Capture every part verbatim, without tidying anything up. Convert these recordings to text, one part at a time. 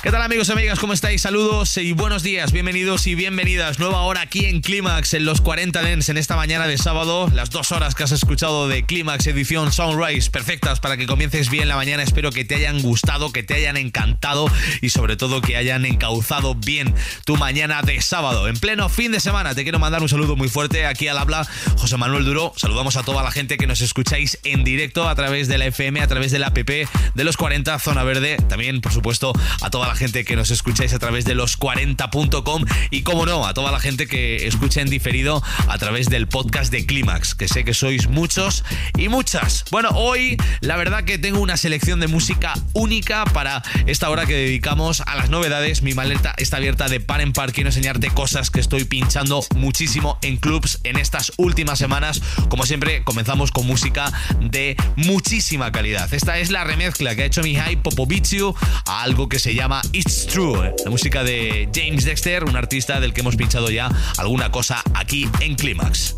¿Qué tal, amigos y amigas? ¿Cómo estáis? Saludos y buenos días, bienvenidos y bienvenidas. Nueva hora aquí en Clímax, en los cuarenta Dance, en esta mañana de sábado. Las dos horas que has escuchado de Clímax edición Sunrise, perfectas para que comiences bien la mañana. Espero que te hayan gustado, que te hayan encantado y sobre todo que hayan encauzado bien tu mañana de sábado. En pleno fin de semana te quiero mandar un saludo muy fuerte. Aquí al habla José Manuel Duro. Saludamos a toda la gente que nos escucháis en directo a través de la F M, a través de la app de los cuarenta Zona Verde. También, por supuesto, a toda la gente que nos escucháis a través de los cuarenta punto com y, como no, a toda la gente que escucha en diferido a través del podcast de Clímax, que sé que sois muchos y muchas. Bueno, hoy la verdad que tengo una selección de música única para esta hora que dedicamos a las novedades. Mi maleta está abierta de par en par. Quiero enseñarte cosas que estoy pinchando muchísimo en clubs en estas últimas semanas. Como siempre, comenzamos con música de muchísima calidad. Esta es la remezcla que ha hecho Mihai Popoviciu a algo que se llama It's True, la música de James Dexter, un artista del que hemos pinchado ya alguna cosa aquí en Clímax.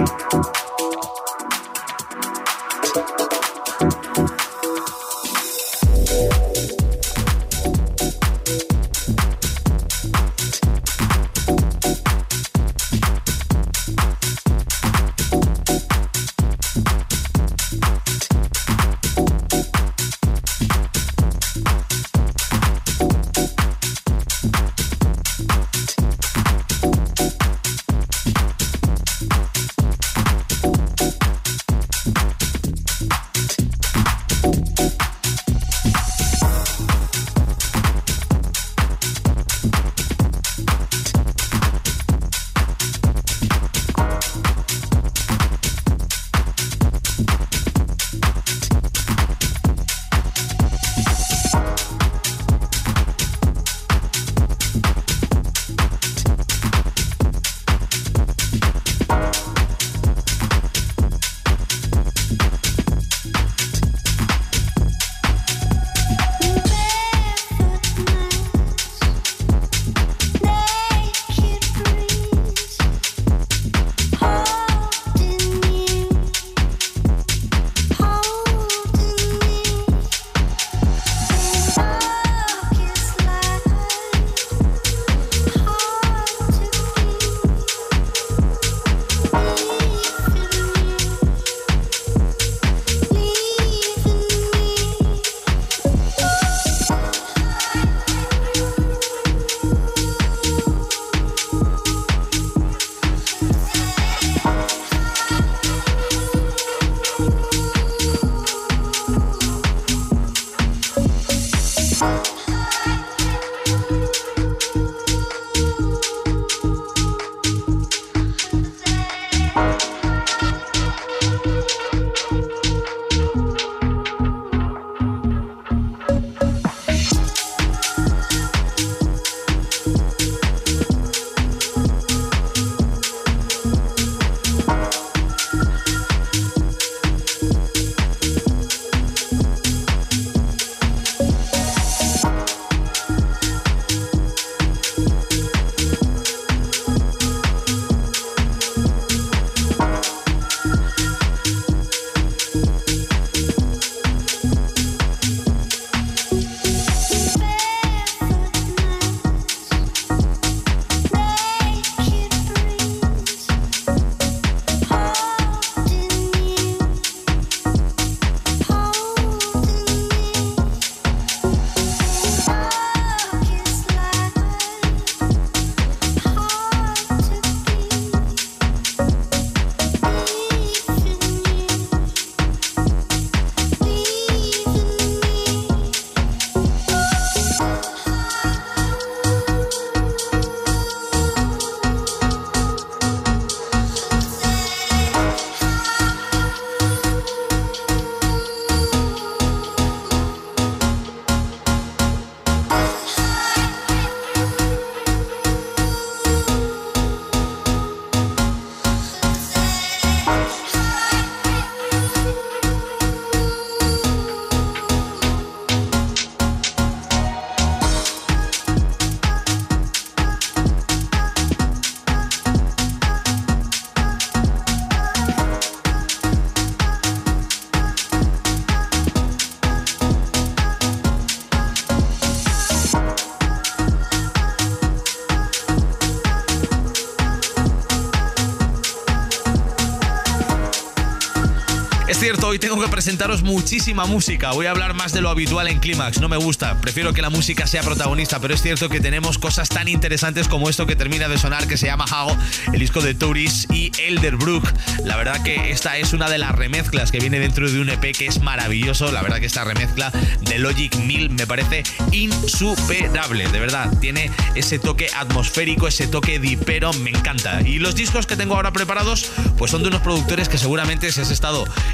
cierto, hoy tengo que presentaros muchísima música. Voy a hablar más de lo habitual en Clímax. No me gusta, prefiero que la música sea protagonista, pero es cierto que tenemos cosas tan interesantes como esto que termina de sonar, que se llama How, el disco de Touris y Elderbrook. La verdad que esta es una de las remezclas que viene dentro de un E P que es maravilloso. La verdad que esta remezcla de Logic Mill me parece insuperable, de verdad. Tiene ese toque atmosférico, ese toque dipero, me encanta. Y los discos que tengo ahora preparados pues son de unos productores que seguramente si has estado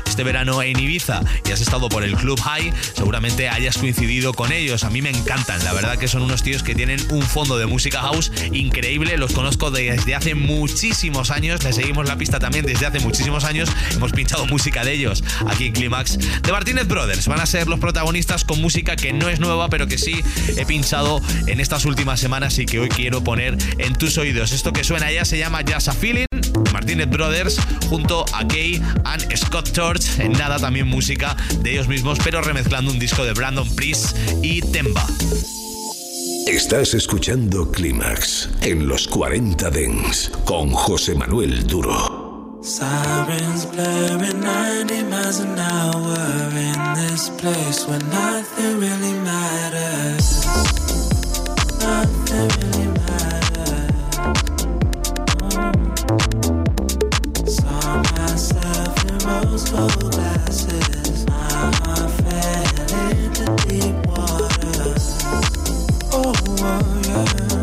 este verano en Ibiza y has estado por el Club High, seguramente hayas coincidido con ellos. A mí me encantan, la verdad que son unos tíos que tienen un fondo de música house increíble. Los conozco desde hace muchísimos años, les seguimos la pista también desde hace muchísimos años. Hemos pinchado música de ellos aquí en Climax. The Martinez Brothers van a ser los protagonistas con música que no es nueva, pero que sí he pinchado en estas últimas semanas y que hoy quiero poner en tus oídos. Esto que suena ya se llama Just a Feeling, Martinez Brothers junto a Kay and Scott Torch. En nada también música de ellos mismos, pero remezclando un disco de Brandon Priest y Temba. Estás escuchando Climax en los cuarenta Dance con José Manuel Duro. Sirens blaring ninety miles an hour in this place where nothing really matters. Nothing really matters. Oh. Saw myself in rose-gold glasses. My heart fell into deep water. Oh, oh yeah.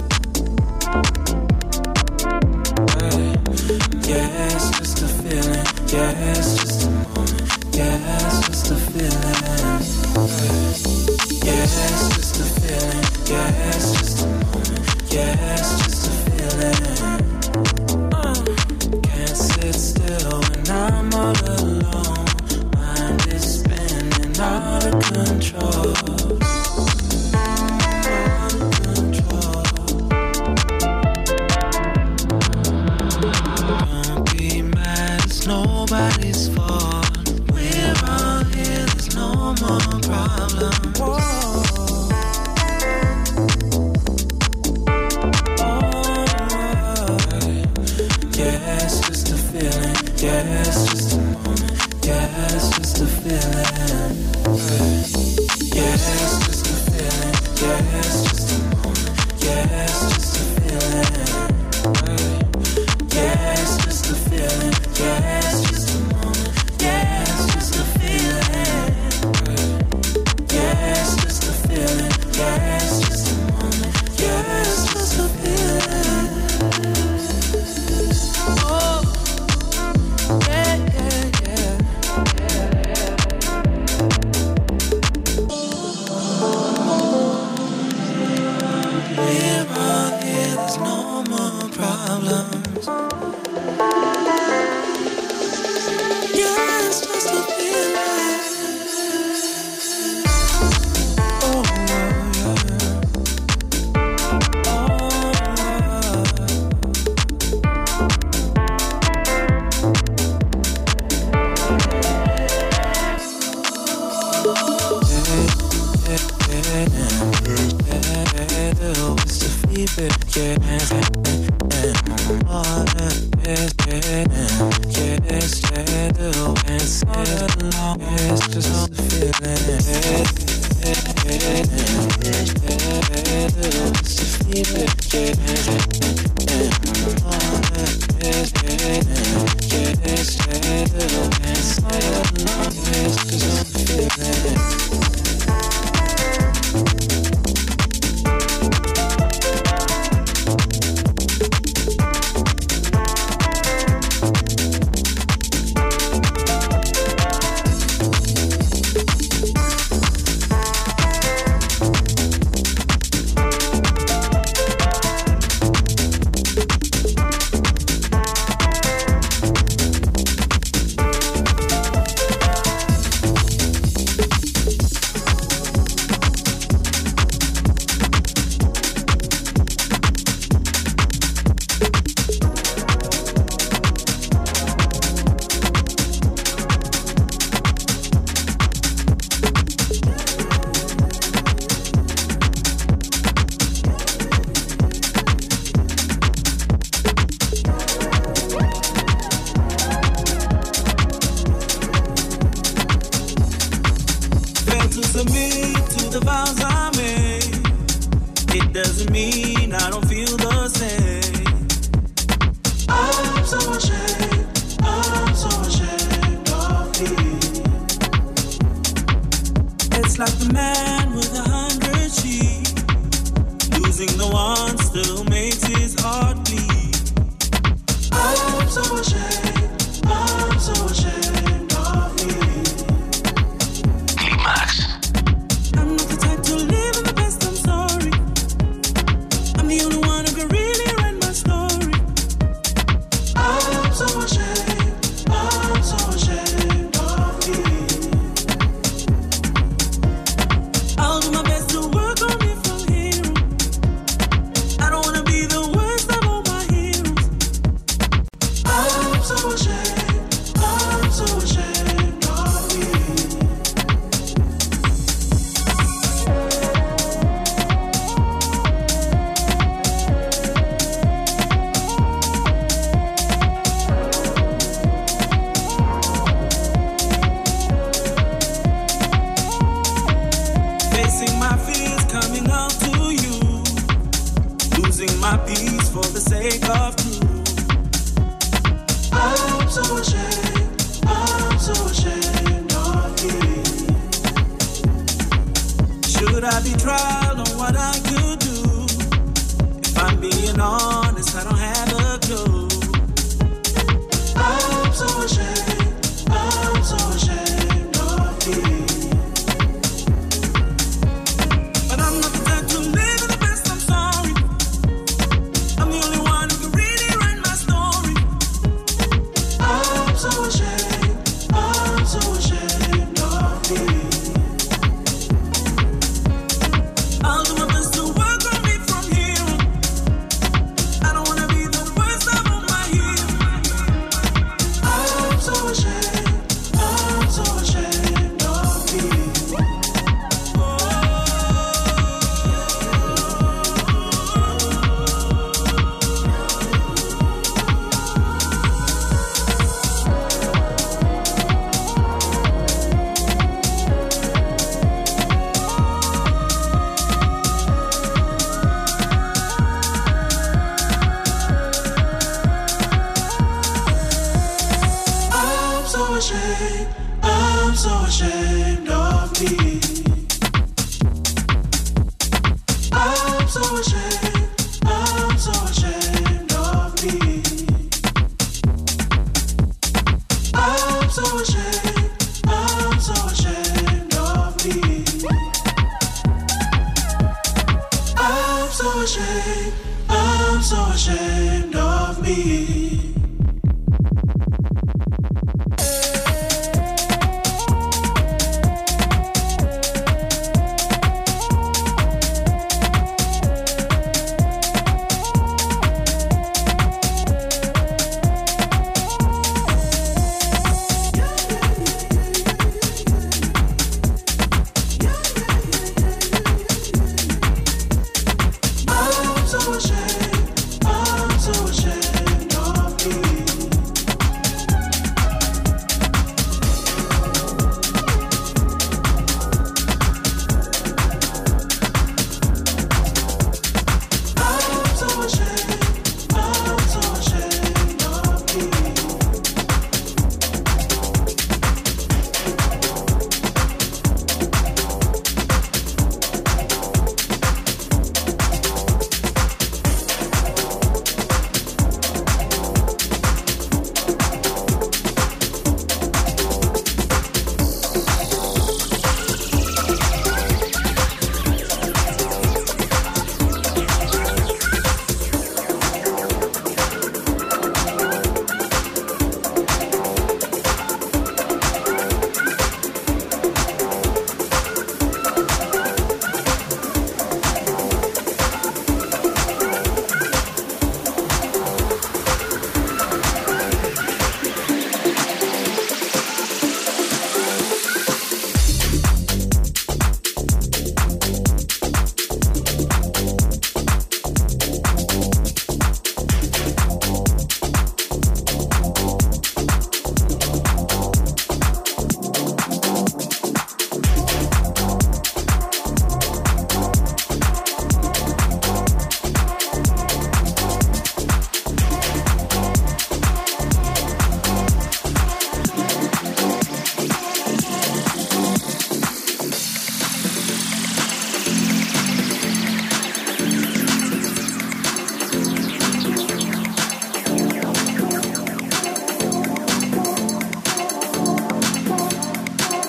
Yeah, it's just a feeling. Yeah, it's just a moment. Yeah, it's just a feeling. Yeah, it's just a feeling. Yeah, it's just a moment. Yeah, it's just a feeling. Uh, can't sit still when I'm all alone. Mind is spinning out of control. Nobody's fault. We're all here, there's no more problems. Whoa. Oh. Yeah, it's just a feeling. Yeah, it's just a moment. Yeah, it's just a feeling. Yeah, it's just a feeling. Yeah, it's just a moment. Yeah, it's just a feeling. Yeah, it's just a feeling. Yeah, it's just a moment. Yeah, it's just a feeling. Yeah, it's just a feeling. Yeah, it's just a moment. Yeah, it's just a feeling. Oh, yeah, yeah, yeah. We're all here, there's no more problems. Yeah, it's just a feeling. Oh, yeah.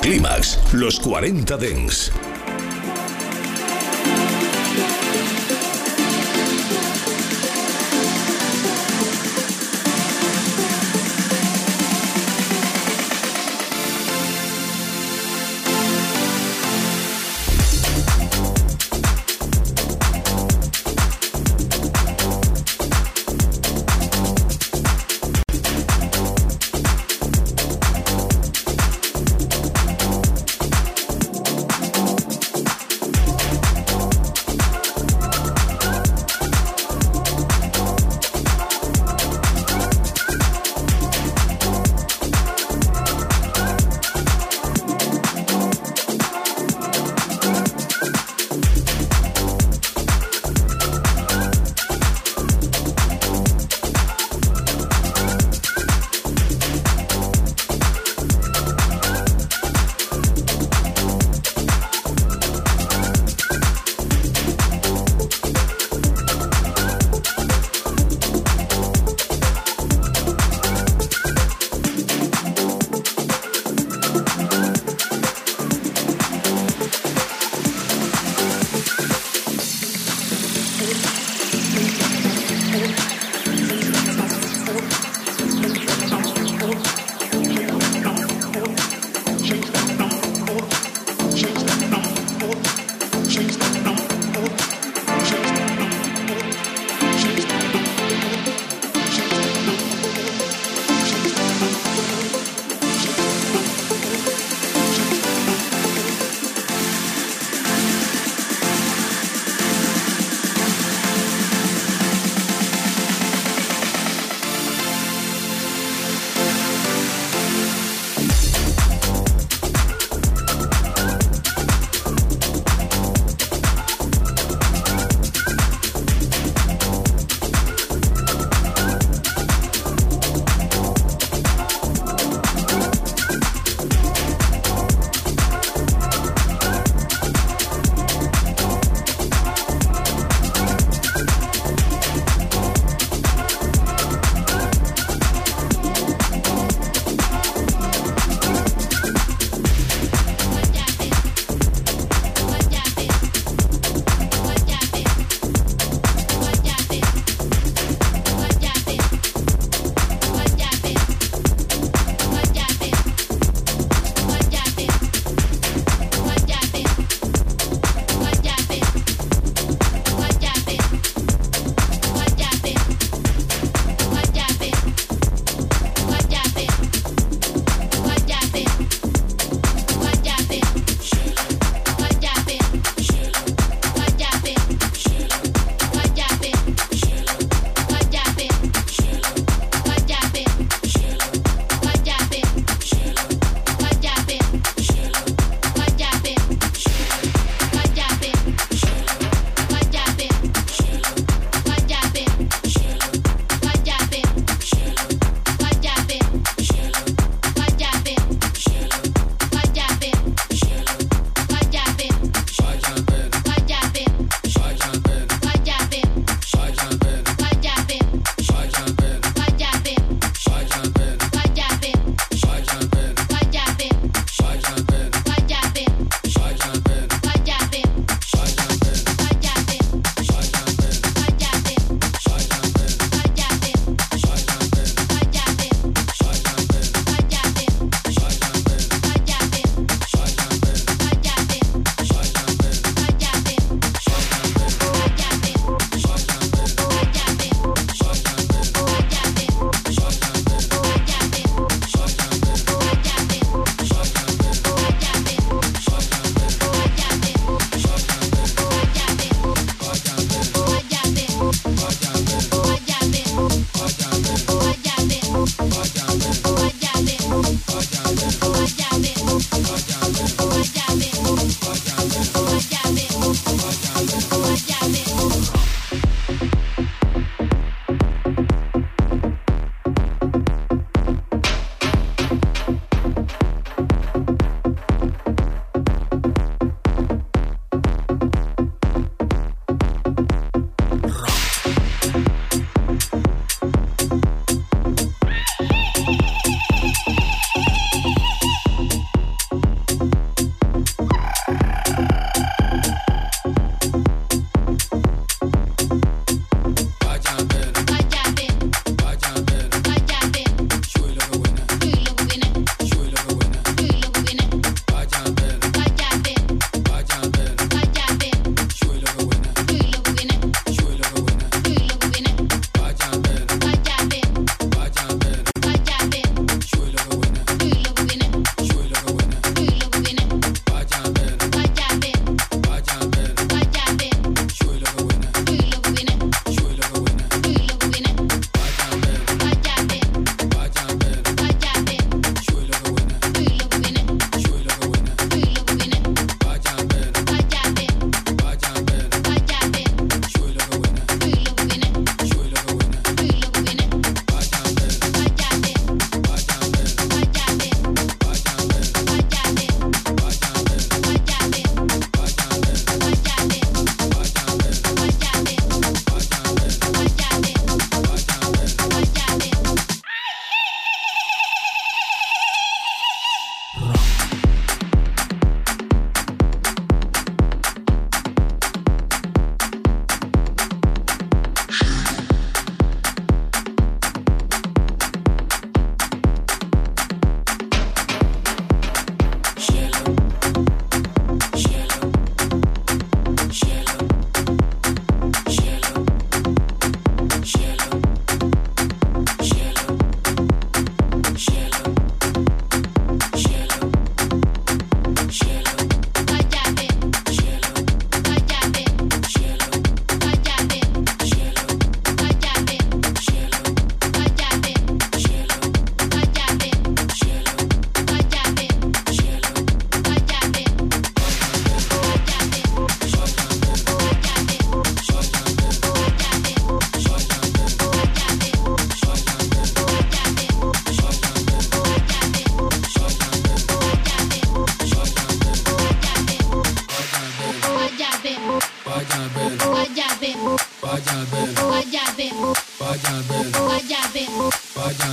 Clímax, los cuarenta Dance.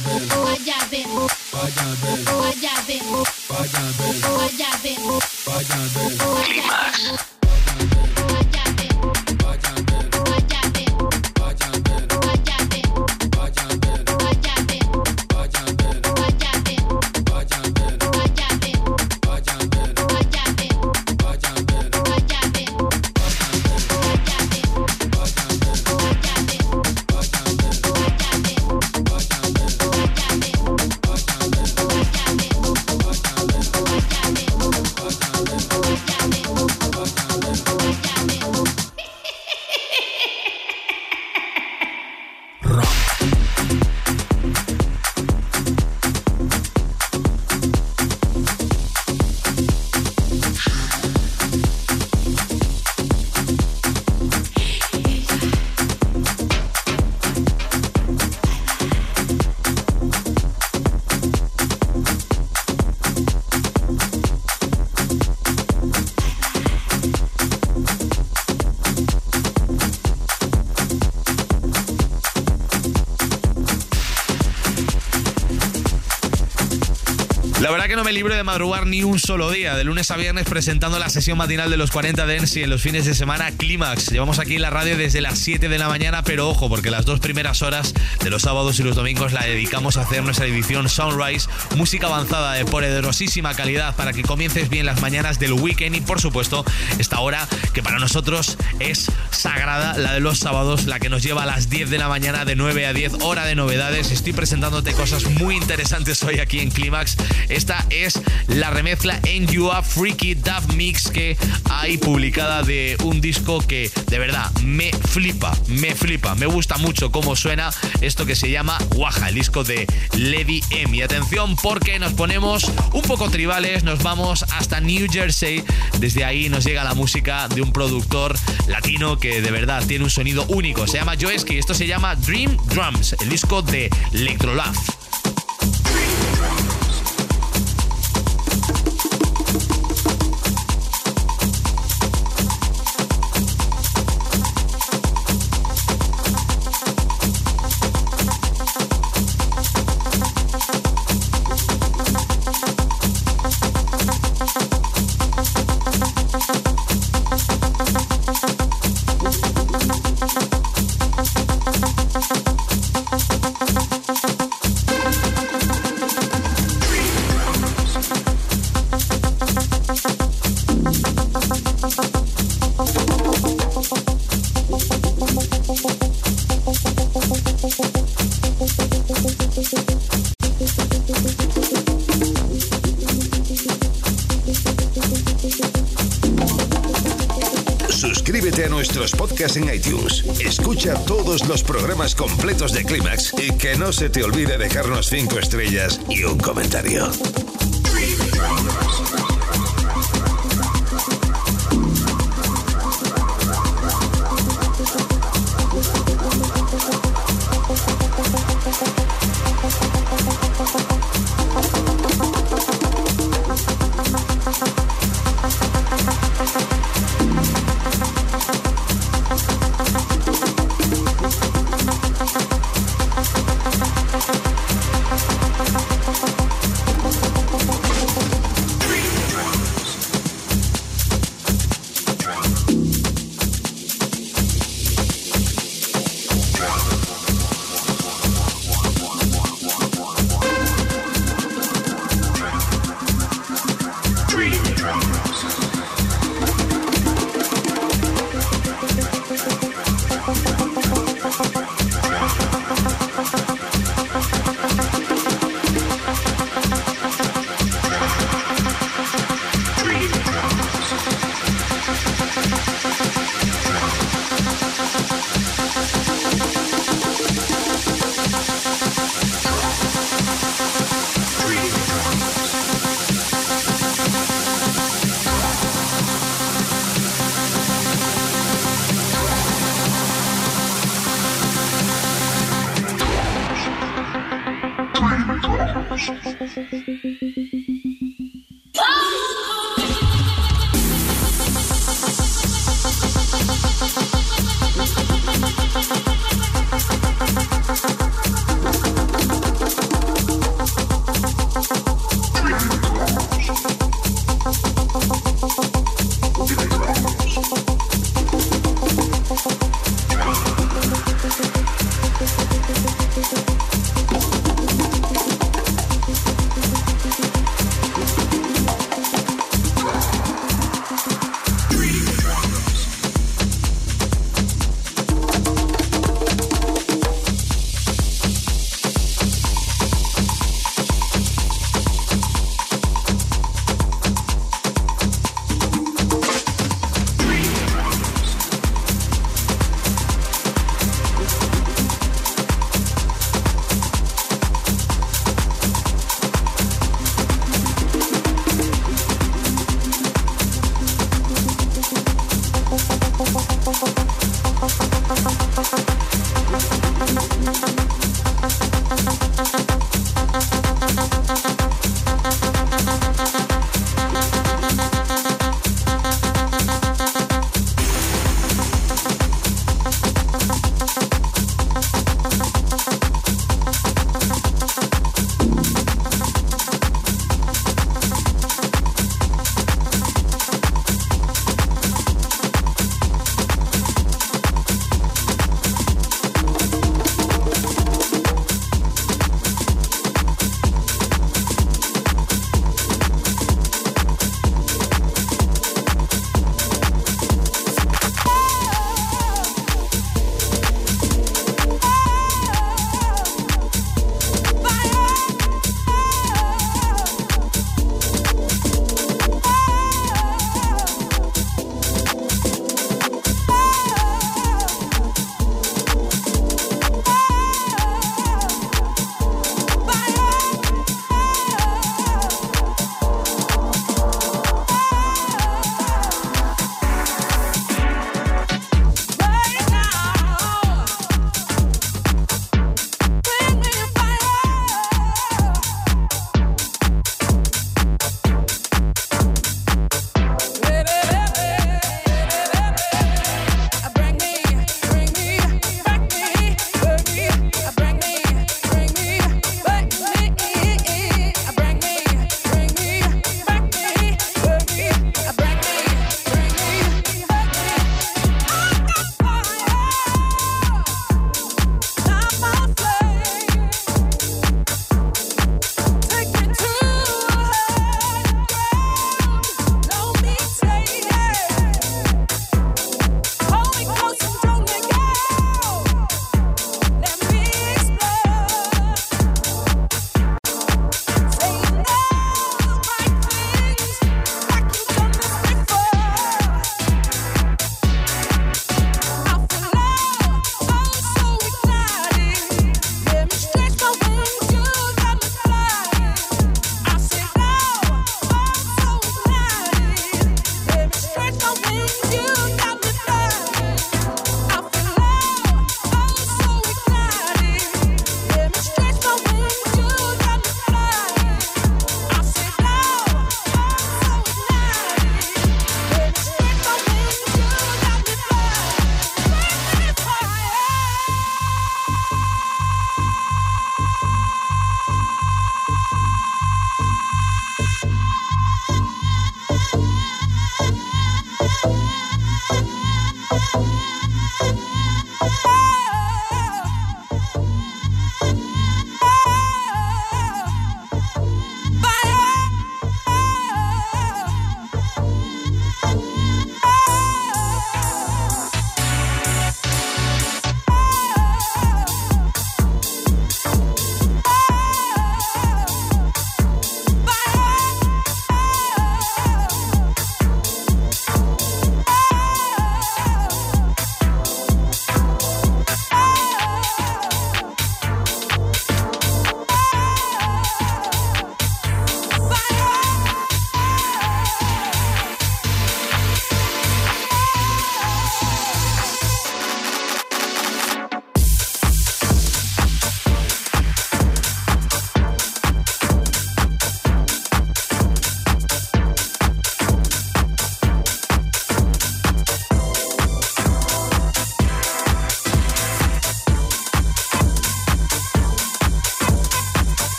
La verdad que no me libro de madrugar ni un solo día, de lunes a viernes presentando la sesión matinal de los cuarenta Dance y en los fines de semana Clímax. Llevamos aquí en la radio desde las siete de la mañana, pero ojo, porque las dos primeras horas de los sábados y los domingos la dedicamos a hacer nuestra edición Sunrise, música avanzada de poderosísima calidad para que comiences bien las mañanas del weekend y por supuesto esta hora que para nosotros es sagrada, la de los sábados, la que nos lleva a las diez de la mañana de nueve a diez, hora de novedades. Estoy presentándote cosas muy interesantes hoy aquí en Clímax. Esta es la remezcla en You Are Freaky Dub Mix que hay publicada de un disco que de verdad me flipa, me flipa, me gusta mucho cómo suena esto que se llama Waja, el disco de Lady M. Y atención porque nos ponemos un poco tribales, nos vamos hasta New Jersey, desde ahí nos llega la música de un productor latino que de verdad tiene un sonido único, se llama Joeski, esto se llama Dream Drums, el disco de Electrolove. Suscríbete a nuestros podcasts en iTunes. Escucha todos los programas completos de Clímax y que no se te olvide dejarnos cinco estrellas y un comentario.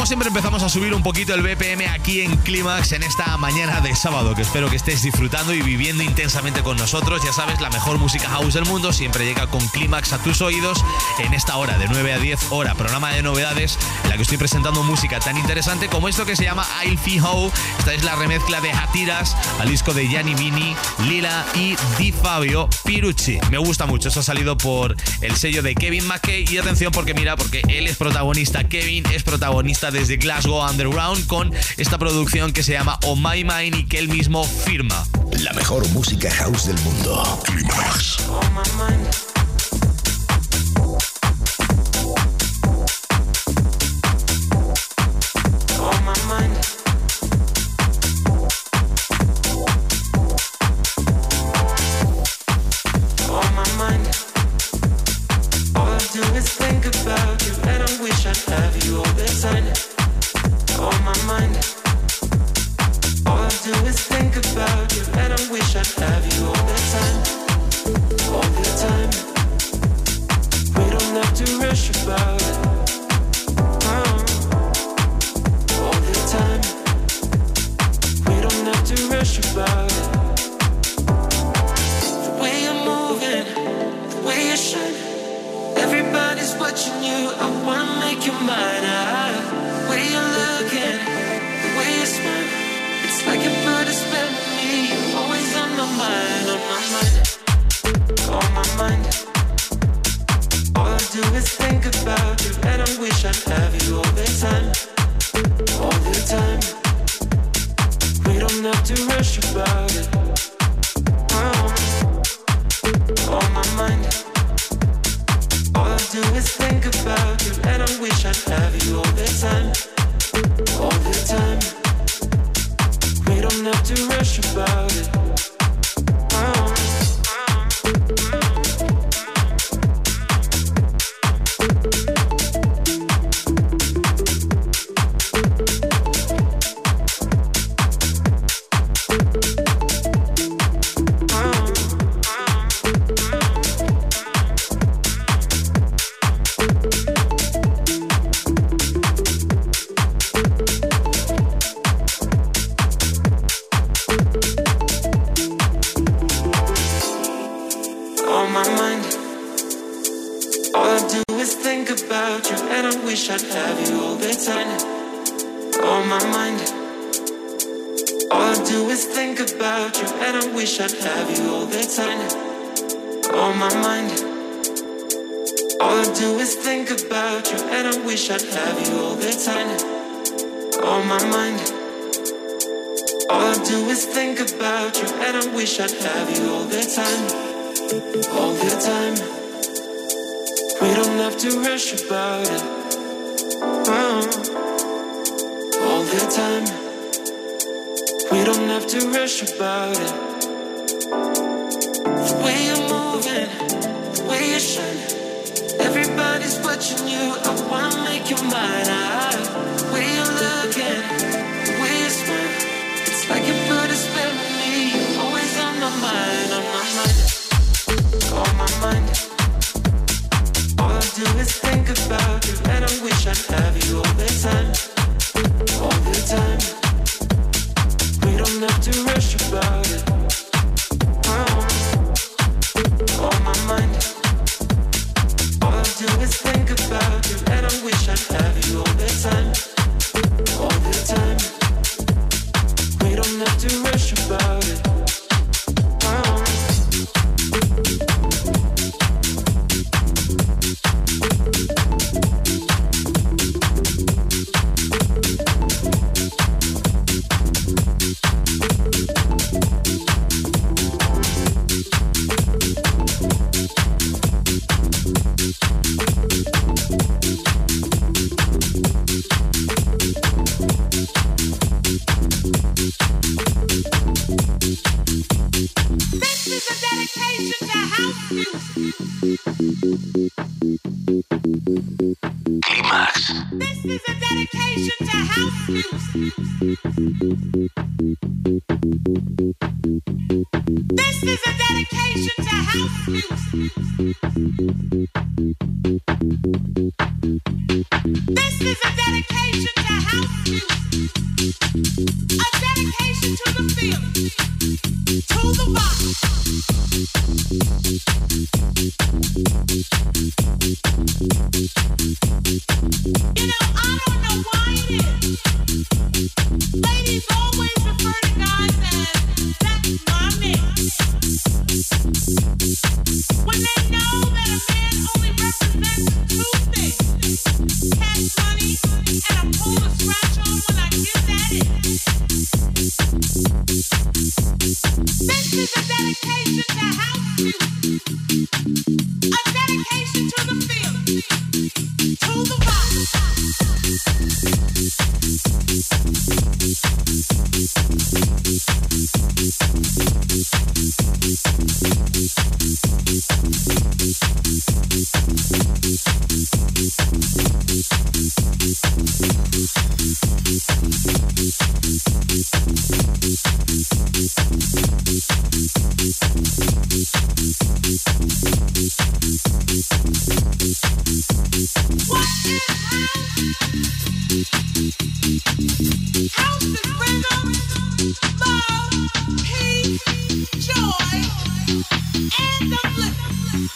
como siempre empezamos a subir un poquito el B P M aquí en Clímax en esta mañana de sábado, que espero que estés disfrutando y viviendo intensamente con nosotros. Ya sabes, la mejor música house del mundo siempre llega con Clímax a tus oídos en esta hora de nueve a diez hora, programa de novedades en la que estoy presentando música tan interesante como esto que se llama I'll Feel How. Esta es la remezcla de Hatiras al disco de Gianni Vini, Lila y Di Fabio Pirucci. Me gusta mucho, eso ha salido por el sello de Kevin McKay y atención porque mira, porque él es protagonista, Kevin es protagonista desde Glasgow Underground con esta producción que se llama On My Mind y que él mismo firma. La mejor música house del mundo. Clímax. On my mind. On my mind. On my mind. All I do is think about you, and I wish I'd have you all the time. On my mind. All I do is think about you, and I wish I'd have you all the time. All the time. We don't have to rush about it. Oh. All the time. We don't have to rush about it. The way you're moving, the way you shine. Everybody's watching you, I wanna make you mine. Ah, the way you're looking, the way you smile. It's like you put a spell on me. You're always on my mind, on my mind, on my mind. All I do is think about you, and I wish I'd have you all the time, all the time. We don't have to rush about it. Oh, on my mind. All I do is think about you, and I wish I'd have you all the time, all the time. We don't have to rush about it. Oh. I'd have you all the time, on my mind. All I do is think about you, and I wish I'd have you all the time, on my mind. All I do is think about you, and I wish I'd have you all the time, on my mind. All I do is think about you, and I wish I'd have you all the time, all the time. We don't have to rush about it. Oh, all the time. We don't have to rush about it. The way you're moving, the way you shine. Everybody's watching you, I wanna make you mine. Ah, the way you're looking, the way you smile. It's like you put a spell on me. You're always on my mind, on my mind, on my mind. All I do is think about you, and I wish I'd have you all the time, all the time. We don't have to rush about it. Oh, on my mind. All I do is think about you, and I wish I'd have you all the time, all the time. We don't have to rush about it. Oh. Clímax. This is a dedication to house music. This is a dedication to house music. This is a dedication to house music. A dedication to the feeling, to the vibe. You know, I don't know why it is. Ladies always refer to guys as, that's my mix. When they know that a man only represents two things, cash money and a pull to scratch on when I give that in. This is a dedication to house music. A dedication to the feeling, to the vibe. What is house? House is rhythm, love, peace, joy, and upliftment.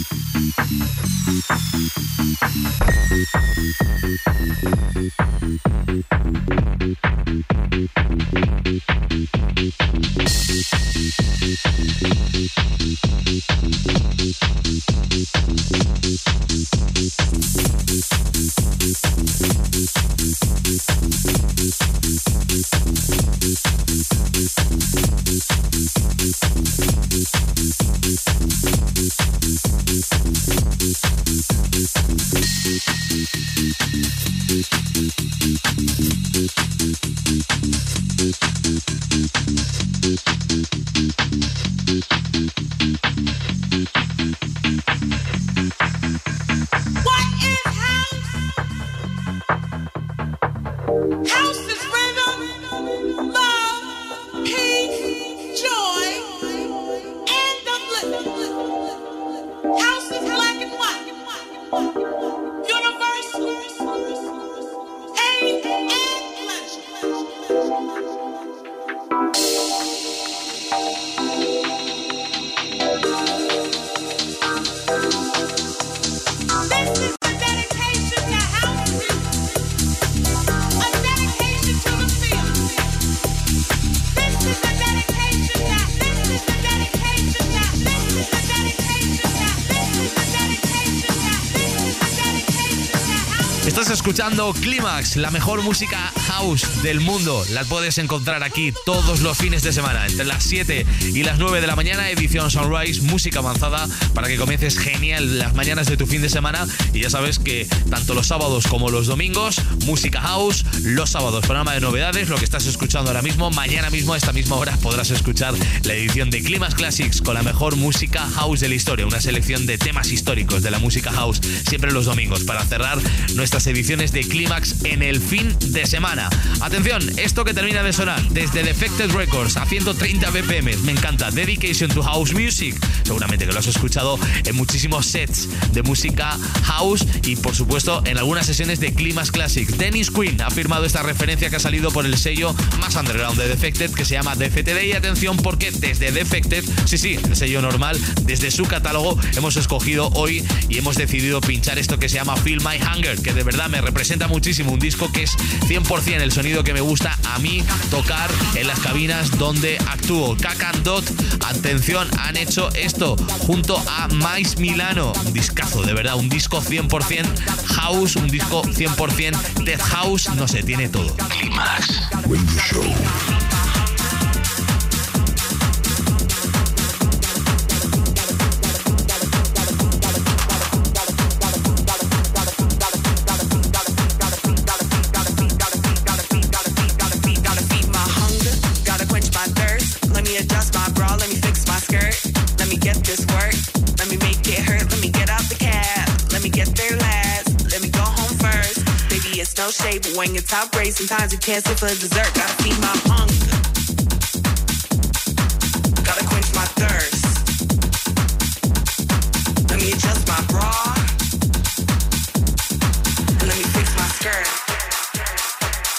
House is rhythm, love, peace, joy, and upliftment. House is black and white, universal, pain and pleasure. This is a dedication to house music. A dedication to the feeling. This is a dedication to, this is a dedication to, this is a dedication to, this is a dedication to, this is a dedication to house. Estás escuchando Clímax, la mejor música house del mundo. La puedes encontrar aquí todos los fines de semana, entre las siete y las nueve de la mañana, edición Sunrise, música avanzada, para que comiences genial las mañanas de tu fin de semana. Y ya sabes que tanto los sábados como los domingos, música house. Los sábados, programa de novedades, lo que estás escuchando ahora mismo. Mañana mismo, a esta misma hora, podrás escuchar la edición de Clímax Classics con la mejor música house de la historia. Una selección de temas históricos de la música house, siempre los domingos, para cerrar nuestras ediciones de Clímax en el fin de semana. Atención, esto que termina de sonar desde Defected Records a ciento treinta B P M, me encanta. Dedication to House Music. Seguramente que lo has escuchado en muchísimos sets de música house y, por supuesto, en algunas sesiones de Clímax Classics. Dennis Quinn ha firmado esta referencia que ha salido por el sello más underground de Defected, que se llama D F T D. Y atención, porque desde Defected, sí, sí, el sello normal, desde su catálogo hemos escogido hoy y hemos decidido pinchar esto que se llama Feel My Hunger, que de verdad me representa muchísimo. Un disco que es cien por ciento el sonido que me gusta a mí tocar en las cabinas donde actúo. Kakan Dot, atención, han hecho esto junto a Mais Milano. Un discazo, de verdad, un disco cien por ciento house, un disco cien por ciento death house, no sé, tiene todo. Clímax Radio Show. No shade, but when your top race, sometimes you can't sit for dessert. Gotta feed my hunger. Gotta quench my thirst. Let me adjust my bra. And let me fix my skirt.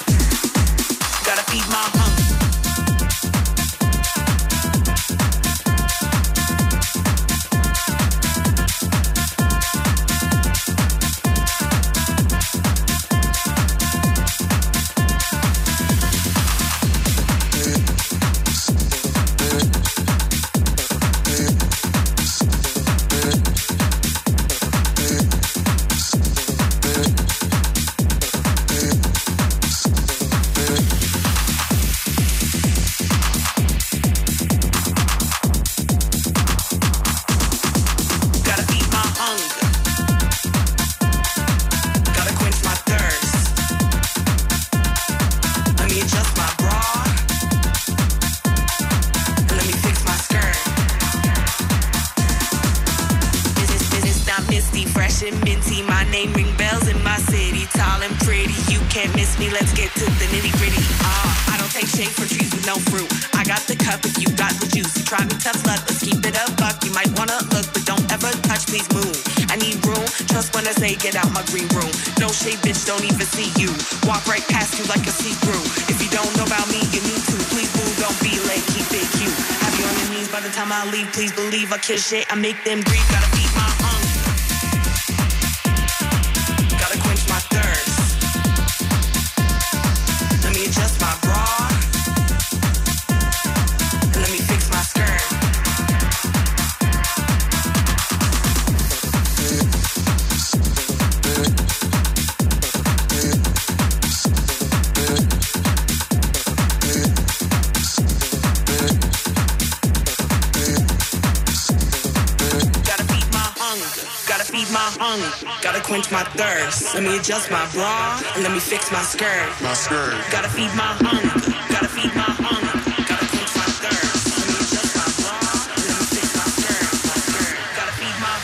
Fendi, fresh and minty. My name ring bells in my city. Tall and pretty, you can't miss me. Let's get to the nitty gritty. Ah, I don't take shade for trees with no fruit. I got the cup if you got the juice. You try me tough luck, let's keep it a buck. You might wanna look, but don't ever touch, please move. I need room, trust when I say get out my green room. No shade, bitch, don't even see you. Walk right past you like a see-through. If you don't know about me, you need to. Please move, don't be late, keep it cute. Have you on your knees by the time I leave. Please believe I kill shit, I make them grieve. Gotta feed my hunger, gotta quench my thirst. Let me adjust my bra, and let me fix my skirt. My hunger, gotta quench my thirst. Let me adjust my bra and let me fix my skirt. My skirt. Gotta feed my hunger, gotta feed my hunger, gotta quench my thirst. Let me adjust my bra and let me fix my skirt. My skirt. Gotta feed my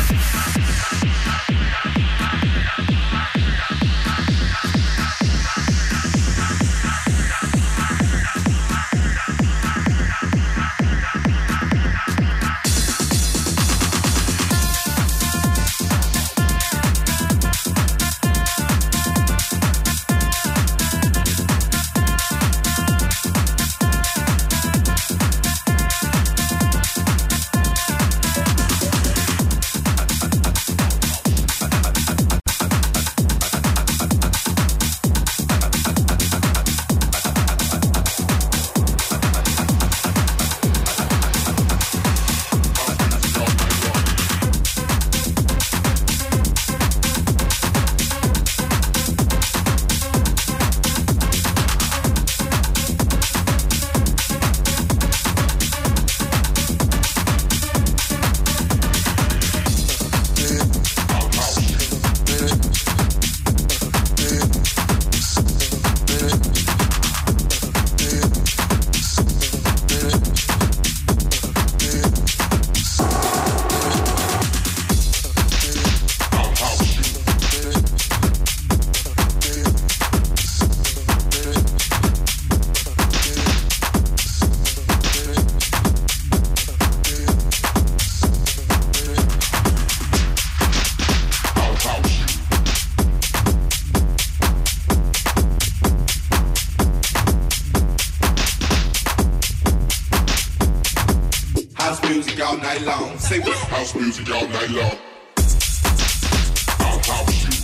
Say what? House music all night long. I'll house you.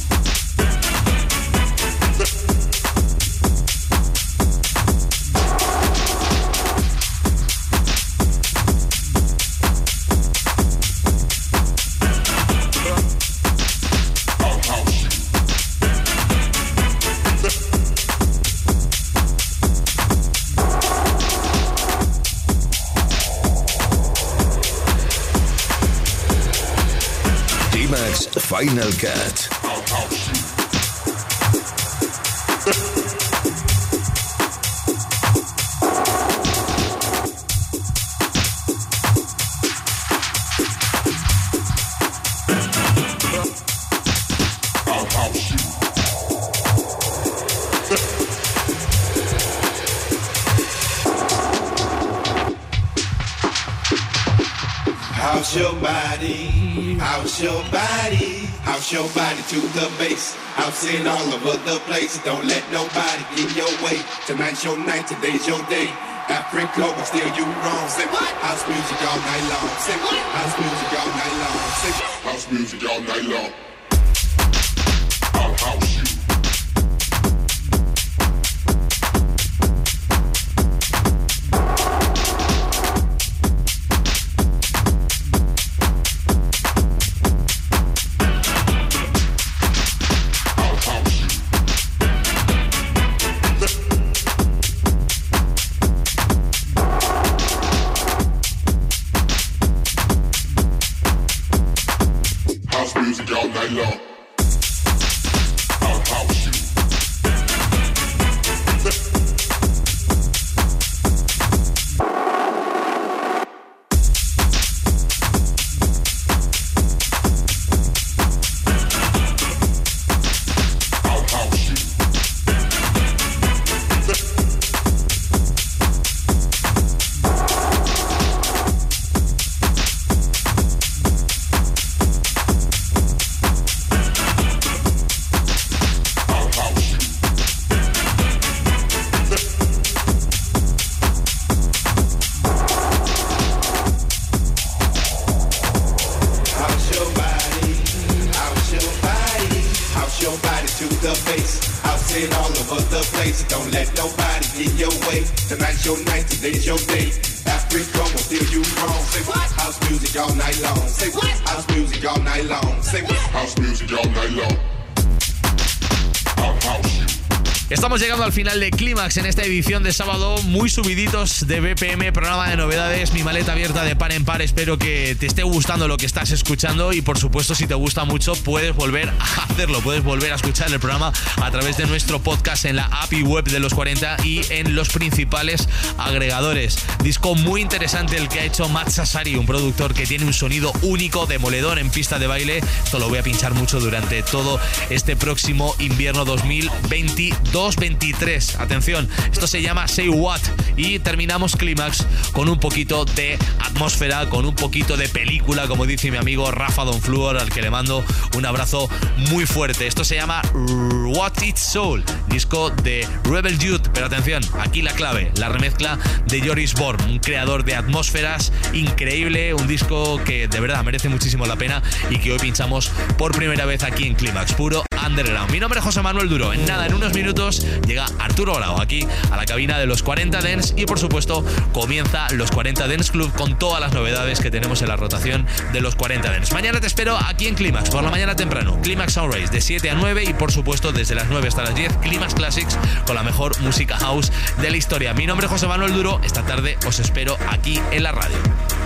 Final Cut. House your body, house your body, house your body to the bass. House it all over the place. Don't let nobody get in your way. Tonight's your night, today's your day. Africa will steer you wrong. Say what? House music all night long. Say what? House music all night long. Say house music all night long. I'll house you. Music all night your body to the bass. Outside all over the place. Don't let nobody get your way. Tonight's your night, today's your day. Africa won't steal you wrong. Say what? House music all night long. Say what? House music all night long. Say what? House music all night long. House, house. Estamos llegando al final de Clímax en esta edición de sábado, muy subiditos de B P M, programa de novedades, mi maleta abierta de par en par. Espero que te esté gustando lo que estás escuchando y, por supuesto, si te gusta mucho, puedes volver a hacerlo, puedes volver a escuchar el programa a través de nuestro podcast en la app y web de los cuarenta y en los principales agregadores. Disco muy interesante el que ha hecho Matt Sassari, un productor que tiene un sonido único, demoledor en pista de baile. Esto lo voy a pinchar mucho durante todo este próximo invierno dos mil veintidós veintitrés. Atención, esto se llama Say What y terminamos Clímax con un poquito de atmósfera, con un poquito de película, como dice mi amigo Rafa Don Fluor, al que le mando un abrazo muy fuerte. Esto se llama What It's Soul, disco de Rebel Youth, pero atención, aquí la clave, la remezcla de Joris Born, un creador de atmósferas increíble, un disco que de verdad merece muchísimo la pena y que hoy pinchamos por primera vez aquí en Clímax, puro underground. Mi nombre es José Manuel Duro. En nada, en unos minutos llega Arturo Grau aquí a la cabina de los cuarenta Dance y, por supuesto, comienza los cuarenta Dance Club con todas las novedades que tenemos en la rotación de los cuarenta Dance. Mañana te espero aquí en Clímax, por la mañana temprano, Clímax Sunrise de siete a nueve y, por supuesto, desde las nueve hasta las diez, Clímax Classics con la mejor música house de la historia. Mi nombre es José Manuel Duro. Esta tarde os espero aquí en la radio.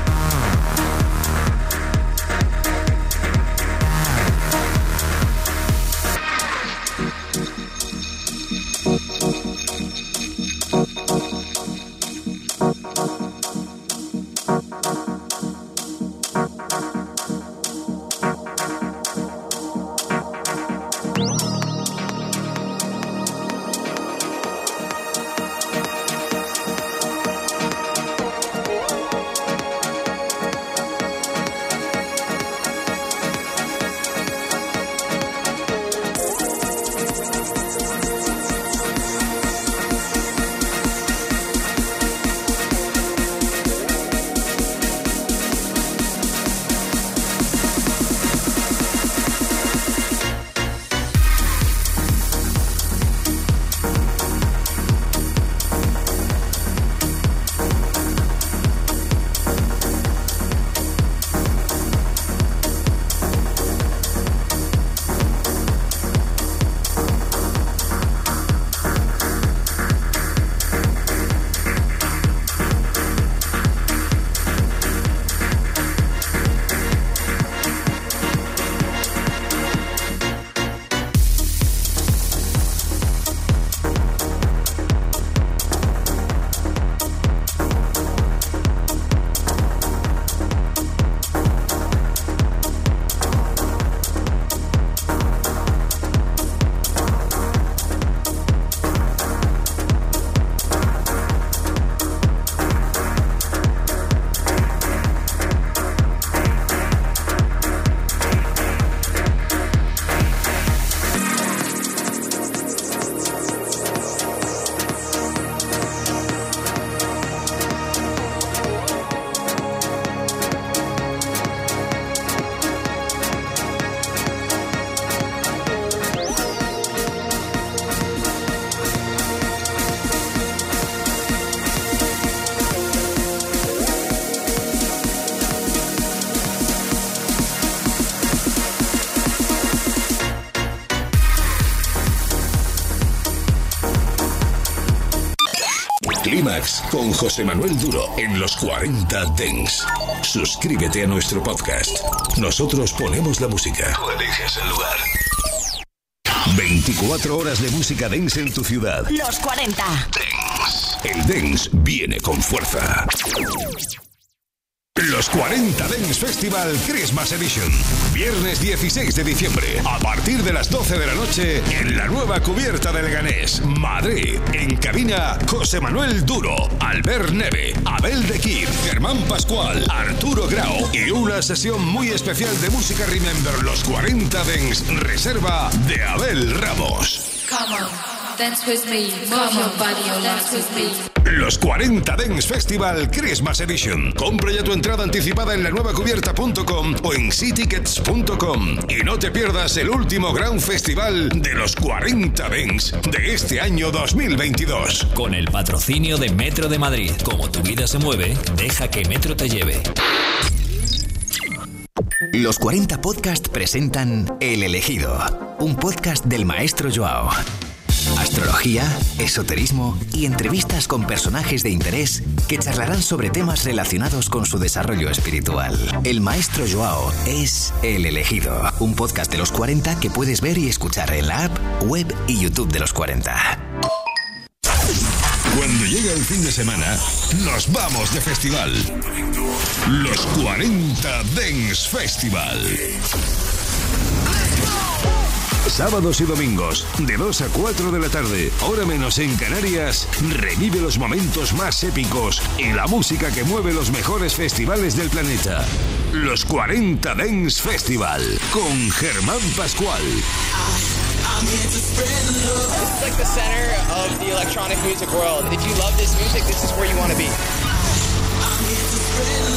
Clímax con José Manuel Duro en los cuarenta Dance. Suscríbete a nuestro podcast. Nosotros ponemos la música. Tú eliges el lugar. veinticuatro horas de música dance en tu ciudad. Los cuarenta Dance. El dance viene con fuerza. Los cuarenta Dance Festival Christmas Edition. Viernes dieciséis de diciembre, a partir de las doce de la noche, en la nueva cubierta de Leganés, Madrid. En cabina, José Manuel Duro, Albert Neve, Abel de Kid, Germán Pascual, Arturo Grau y una sesión muy especial de música Remember Los cuarenta Dance, reserva de Abel Ramos. Come on. dance with me. Move your body, oh, dance with me. Los cuarenta Dance Festival Christmas Edition. Compra ya tu entrada anticipada en la nueva cubierta punto com o en ctickets punto com y no te pierdas el último gran festival de los cuarenta Dance de este año dos mil veintidós. Con el patrocinio de Metro de Madrid. Como tu vida se mueve, deja que Metro te lleve. Los cuarenta Podcast presentan El Elegido, un podcast del maestro Joao. Astrología, esoterismo y entrevistas con personajes de interés que charlarán sobre temas relacionados con su desarrollo espiritual. El maestro Joao es El Elegido, un podcast de los cuarenta que puedes ver y escuchar en la app, web y YouTube de los cuarenta. Cuando llega el fin de semana, nos vamos de festival. Los cuarenta Dance Festival. Sábados y domingos, de dos a cuatro de la tarde, hora menos en Canarias, revive los momentos más épicos y la música que mueve los mejores festivales del planeta. Los cuarenta Dance Festival, con Germán Pascual. This is like the center of the electronic music world. If you love this music, this is where you want to be.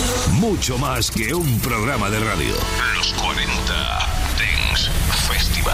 Mucho más que un programa de radio. Los cuarenta Dance Festival.